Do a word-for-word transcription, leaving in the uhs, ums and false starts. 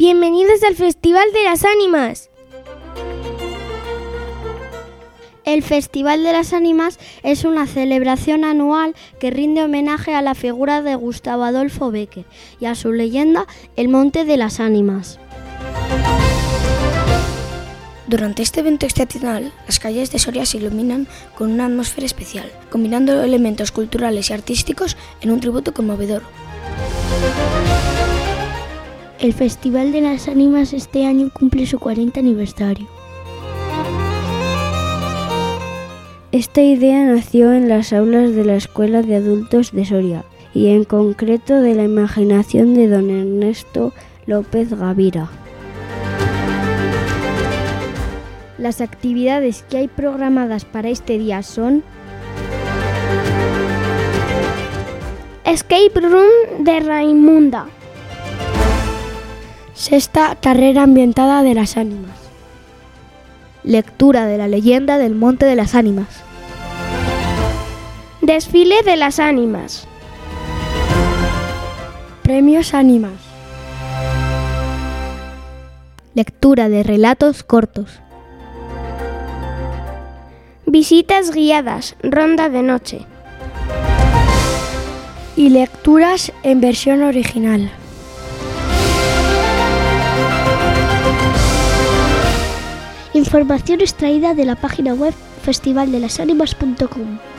Bienvenidos al Festival de las Ánimas. El Festival de las Ánimas es una celebración anual que rinde homenaje a la figura de Gustavo Adolfo Bécquer y a su leyenda, el Monte de las Ánimas. Durante este evento excepcional, las calles de Soria se iluminan con una atmósfera especial, combinando elementos culturales y artísticos en un tributo conmovedor. El Festival de las Ánimas este año cumple su cuarenta aniversario. Esta idea nació en las aulas de la Escuela de Adultos de Soria y en concreto de la imaginación de don Ernesto López Gavira. Las actividades que hay programadas para este día son: Escape Room de Raimunda. Sexta carrera ambientada de las ánimas. Lectura de la leyenda del Monte de las Ánimas. Desfile de las Ánimas. Premios Ánimas. Lectura de relatos cortos. Visitas guiadas, ronda de noche. Y lecturas en versión original. Información extraída de la página web festival de las ánimas punto com.